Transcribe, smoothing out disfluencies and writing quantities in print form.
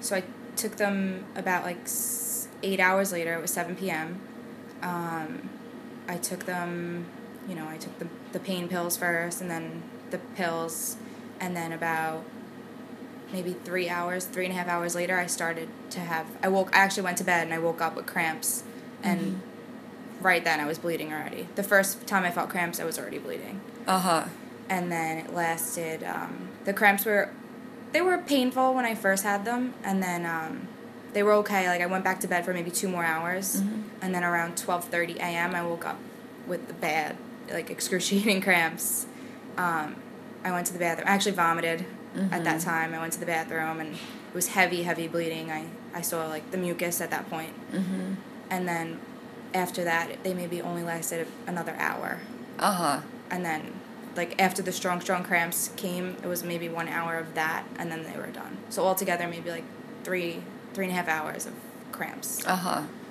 So I took them about, 8 hours later. It was 7 p.m. I took them, I took the pain pills first, and then the pills, and then about maybe 3.5 hours later, I started to have, I actually went to bed, and I woke up with cramps, and right then I was bleeding already. The first time I felt cramps, I was already bleeding. Uh-huh. And then it lasted, the cramps they were painful when I first had them, and then they were okay. I went back to bed for maybe 2 more hours, and then around 12:30 a.m. I woke up with the bad, excruciating cramps. I went to the bathroom. I actually vomited at that time. I went to the bathroom, and it was heavy, heavy bleeding. I saw, the mucus at that point. And then after that, they maybe only lasted another hour. Uh-huh. And then, after the strong, strong cramps came, it was maybe 1 hour of that, and then they were done. So altogether, maybe, 3.5 hours of cramps. Uh-huh.